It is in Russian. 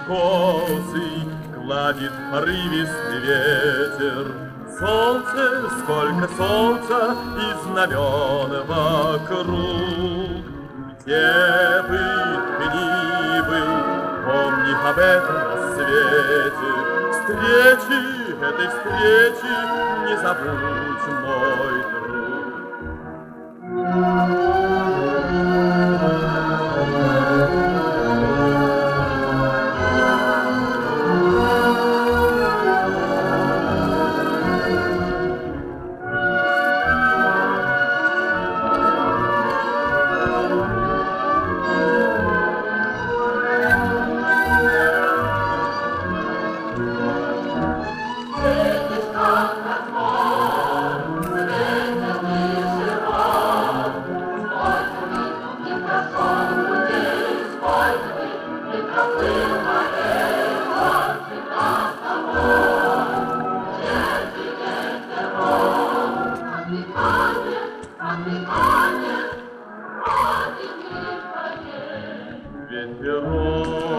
косы гладит порывистый ветер. Солнце, сколько солнца и знамен вокруг. Где бы ты ни был, помни об этом рассвете. Встречи, этой встречи не забудь, мой друг. Ветерок